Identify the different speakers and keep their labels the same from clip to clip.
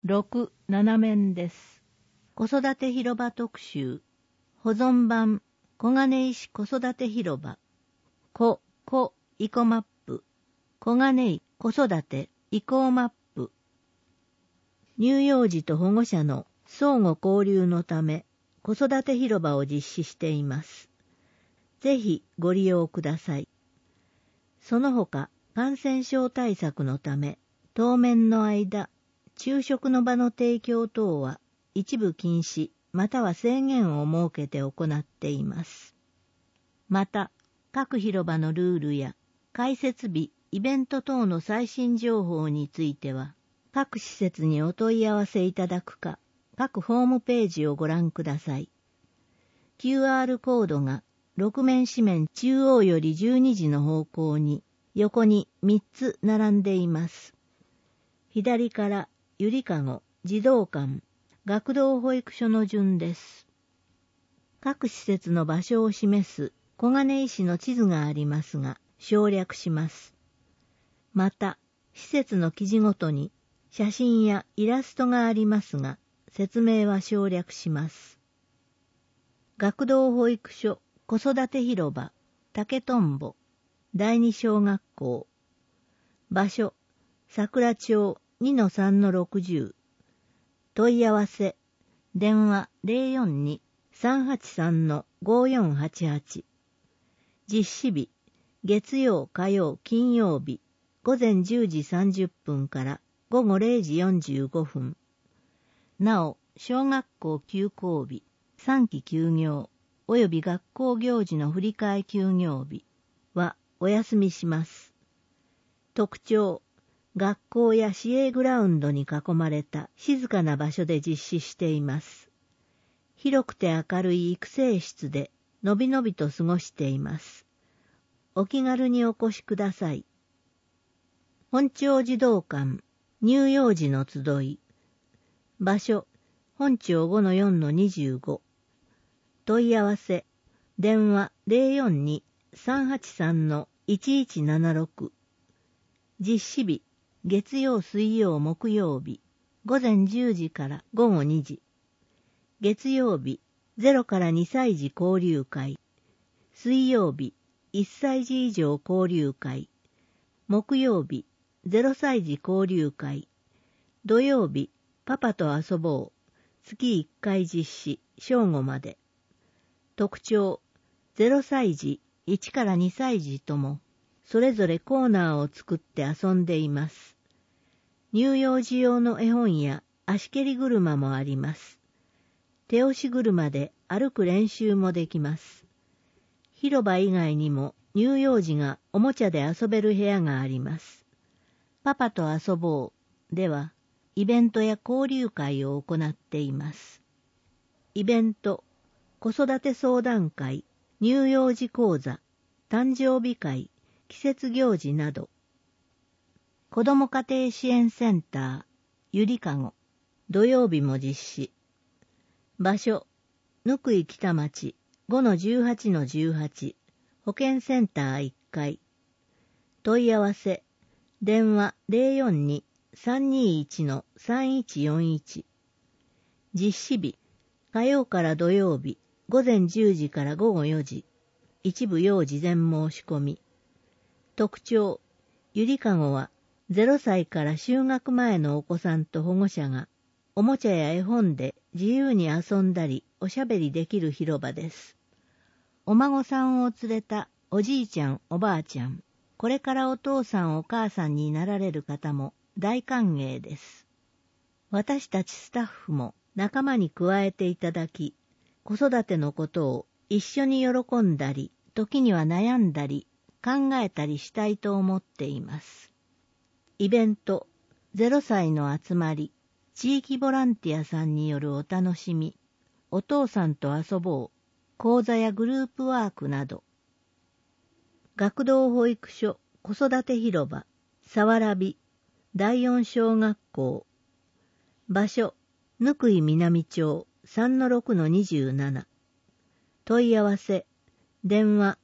Speaker 1: 6、7面です。子育て広場特集。保存版、小金井市子育て広場。イコマップ。小金井子育て移行マップ。乳幼児と保護者の相互交流のため、子育て広場を実施しています。ぜひご利用ください。その他、感染症対策のため、当面の間、昼食の場の提供等は一部禁止または制限を設けて行っています。また、各広場のルールや開設日、イベント等の最新情報については、各施設にお問い合わせいただくか、各ホームページをご覧ください。QR コードが6面紙面中央より12時の方向に横に3つ並んでいます。左からゆりかご、児童館、学童保育所の順です。各施設の場所を示す小金井市の地図がありますが、省略します。また、施設の記事ごとに写真やイラストがありますが、説明は省略します。学童保育所、子育て広場、竹とんぼ、第二小学校。場所、桜町 2-3-60。問い合わせ、電話 042-383-5488。実施日、月曜、火曜、金曜日、午前10時30分から午後0時45分。なお、小学校休校日、3期休業、および学校行事の振り替え休業日はお休みします。特徴、学校や市営グラウンドに囲まれた静かな場所で実施しています。広くて明るい育成室でのびのびと過ごしています。お気軽にお越しください。本町児童館、乳幼児の集い。場所、本町 5-4-25。問い合わせ、電話 042-383-1176。実施日、月曜、水曜、木曜日、午前10時から午後2時。月曜日、0から2歳児交流会。水曜日、1歳児以上交流会。木曜日、0歳児交流会。土曜日、パパと遊ぼう。月1回実施、正午まで。特徴、0歳児、1から2歳児とも、それぞれコーナーを作って遊んでいます。乳幼児用の絵本や足蹴り車もあります。手押し車で歩く練習もできます。広場以外にも乳幼児がおもちゃで遊べる部屋があります。パパと遊ぼうでは、イベントや交流会を行っています。イベント、子育て相談会、乳幼児講座、誕生日会、季節行事など。子ども家庭支援センター、ゆりかご、土曜日も実施。場所、ぬくい北町 5-18-18、保健センター1階。問い合わせ、電話 042-321-3141。実施日、火曜から土曜日、午前10時から午後4時。一部要事前申し込み。特徴、ゆりかごは0歳から就学前のお子さんと保護者がおもちゃや絵本で自由に遊んだりおしゃべりできる広場です。お孫さんを連れたおじいちゃんおばあちゃん、これからお父さんお母さんになられる方も大歓迎です。私たちスタッフも仲間に加えていただき、子育てのことを一緒に喜んだり、時には悩んだり、考えたりしたいと思っています。イベント、0歳の集まり、地域ボランティアさんによるお楽しみ、お父さんと遊ぼう、講座やグループワークなど。学童保育所、子育て広場、さわらび、第四小学校。場所、ぬくい南町 3-6-27。問い合わせ、電話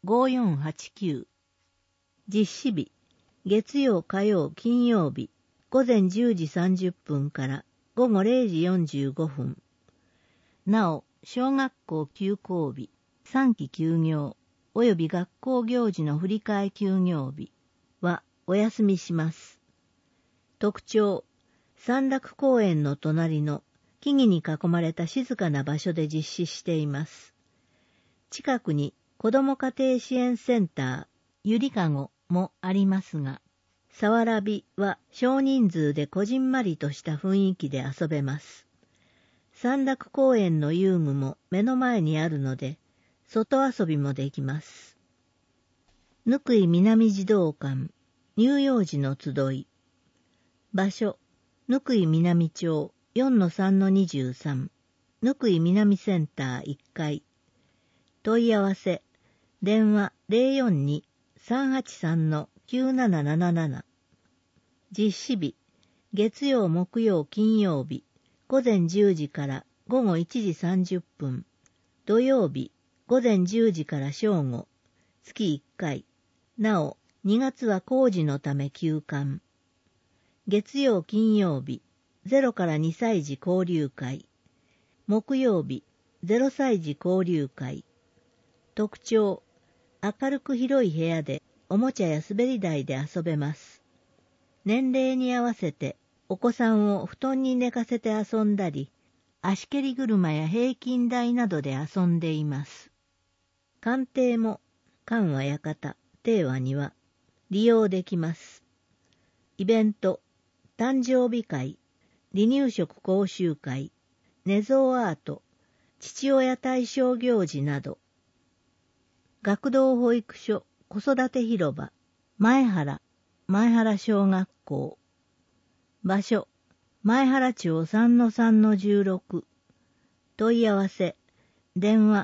Speaker 1: 042-383-5489。実施日、月曜、火曜、金曜日、 午前10時30分から午後0時45分。なお、小学校休校日、3期休業、及び学校行事の振り替え休業日はお休みします。特徴、三楽公園の隣の木々に囲まれた静かな場所で実施しています。近くに子ども家庭支援センター、ゆりかごもありますが、さわらびは少人数でこじんまりとした雰囲気で遊べます。三楽公園の遊具も目の前にあるので、外遊びもできます。ぬくい南児童館、乳幼児の集い。場所、ぬくい南町 4-3-23、ぬくい南センター1階。問い合わせ、電話 042-383-9777。実施日、月曜木曜金曜日、午前10時から午後1時30分。土曜日、午前10時から正午。月1回。なお、2月は工事のため休館。月曜金曜日、0から2歳児交流会。木曜日、0歳児交流会。特徴、明るく広い部屋でおもちゃや滑り台で遊べます。年齢に合わせてお子さんを布団に寝かせて遊んだり、足蹴り車や平均台などで遊んでいます。鑑定も、館は館、庭は庭、利用できます。イベント、誕生日会、離乳食講習会、寝相アート、父親対象行事など。学童保育所子育て広場、前原小学校。場所、前原町 3-3-16。問い合わせ、電話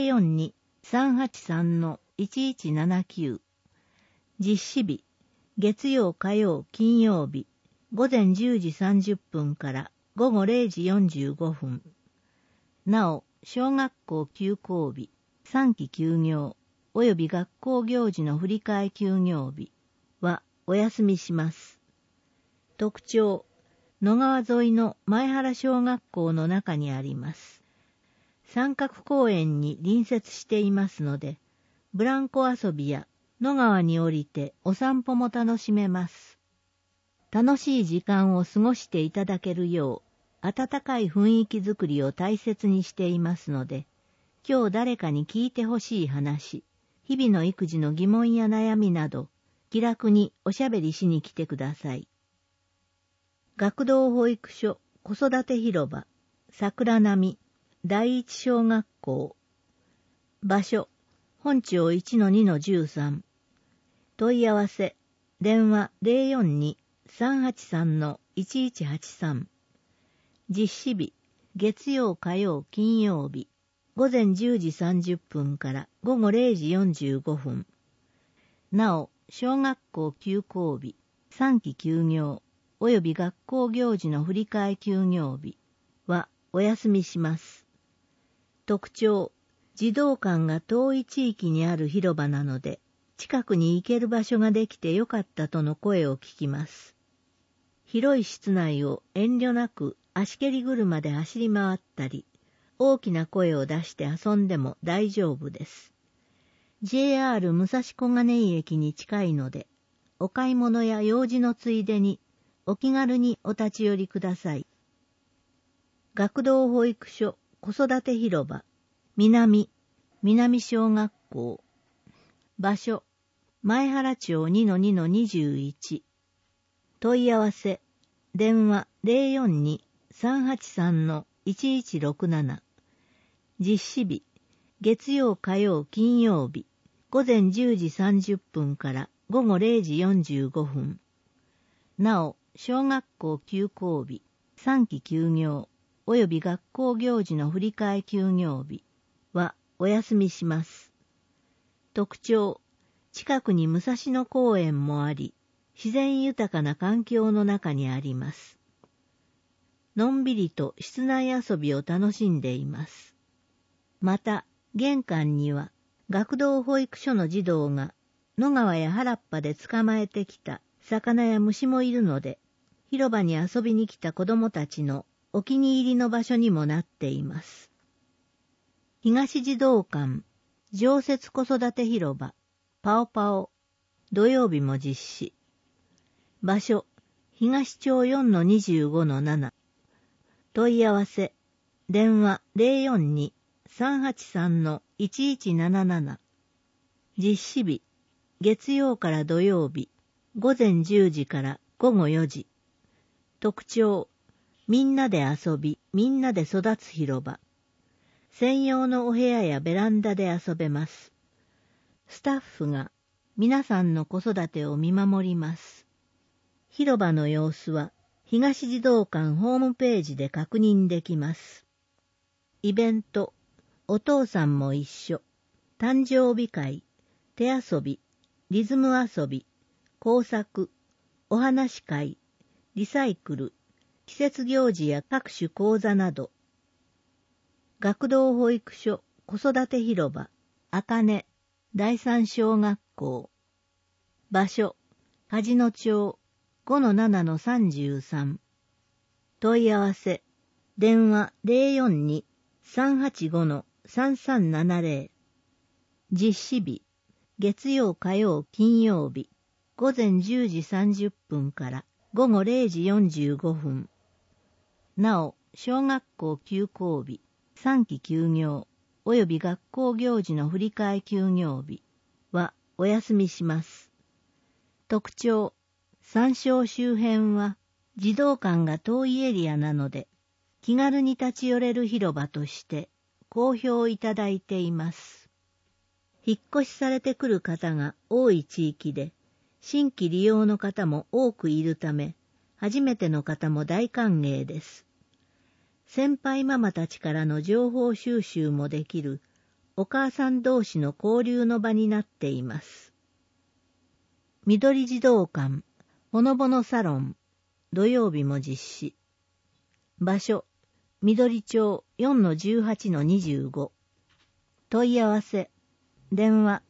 Speaker 1: 042-383-1179。実施日、月曜火曜金曜日、午前10時30分から午後0時45分。なお、小学校休校日、3期休業、及び学校行事の振り替え休業日はお休みします。特徴、野川沿いの前原小学校の中にあります。三角公園に隣接していますので、ブランコ遊びや野川に降りてお散歩も楽しめます。楽しい時間を過ごしていただけるよう、温かい雰囲気づくりを大切にしていますので、今日誰かに聞いてほしい話、日々の育児の疑問や悩みなど、気楽におしゃべりしに来てください。学童保育所子育て広場、桜並第一小学校。場所、本町 1-2-13。問い合わせ、電話 042-383-1183。実施日、月曜火曜金曜日、午前10時30分から午後0時45分。なお、小学校休校日、3期休業、及び学校行事の振り替え休業日はお休みします。特徴、児童館が遠い地域にある広場なので、近くに行ける場所ができてよかったとの声を聞きます。広い室内を遠慮なく足蹴り車で走り回ったり、大きな声を出して遊んでも大丈夫です。JR 武蔵小金井駅に近いので、お買い物や用事のついでにお気軽にお立ち寄りください。学童保育所子育て広場、南小学校。場所、前原町 2-2-21。問い合わせ、電話 042-383-1167。実施日、月曜火曜金曜日、午前10時30分から午後0時45分。なお、小学校休校日、3期休業、及び学校行事の振り替え休業日はお休みします。特徴、近くに武蔵野公園もあり、自然豊かな環境の中にあります。のんびりと室内遊びを楽しんでいます。また、玄関には学童保育所の児童が野川や原っぱで捕まえてきた魚や虫もいるので、 広場に遊びに来た子供たちのお気に入りの場所にもなっています。東児童館、常設子育て広場、パオパオ、土曜日も実施。場所、東町 4-25-7。問い合わせ、電話 042-383-1177。実施日、月曜から土曜日、午前10時から午後4時。特徴、みんなで遊び、みんなで育つ広場。専用のお部屋やベランダで遊べます。スタッフが皆さんの子育てを見守ります。広場の様子は東児童館ホームページで確認できます。イベント、お父さんも一緒、誕生日会、手遊び、リズム遊び、工作、お話会、リサイクル、季節行事や各種講座など。学童保育所子育て広場、あかね、第三小学校。場所、梶野町 5-7-33。問い合わせ、電話 042-385-3370。実施日、月曜火曜金曜日、午前10時30分から午後0時45分。なお、小学校休校日、3期休業、および学校行事の振り替え休業日はお休みします。特徴、山椒周辺は児童館が遠いエリアなので、気軽に立ち寄れる広場として好評いただいています。引っ越しされてくる方が多い地域で、新規利用の方も多くいるため、初めての方も大歓迎です。先輩ママたちからの情報収集もできるお母さん同士の交流の場になっています。緑児童館、ほのぼのサロン、土曜日も実施。場所、緑町 4-18-25。問い合わせ、電話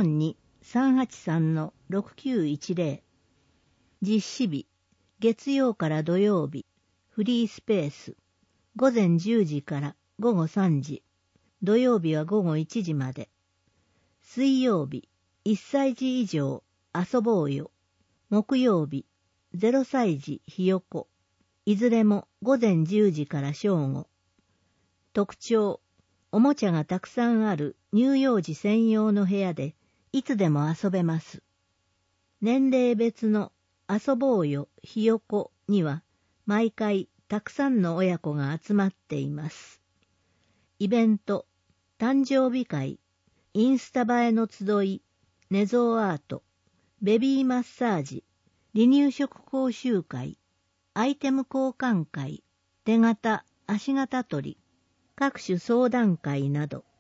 Speaker 1: 042-383-6910。実施日、月曜から土曜日、フリースペース、午前10時から午後3時、土曜日は午後1時まで。水曜日、1歳児以上、遊ぼうよ。木曜日、0歳児ひよこ。いずれも午前10時から正午。特徴、おもちゃがたくさんある乳幼児専用の部屋で、いつでも遊べます。年齢別の遊ぼうよひよこには、毎回たくさんの親子が集まっています。イベント、誕生日会、インスタ映えの集い、寝相アート、ベビーマッサージ、離乳食講習会、アイテム交換会、手形、足形取り、各種相談会など、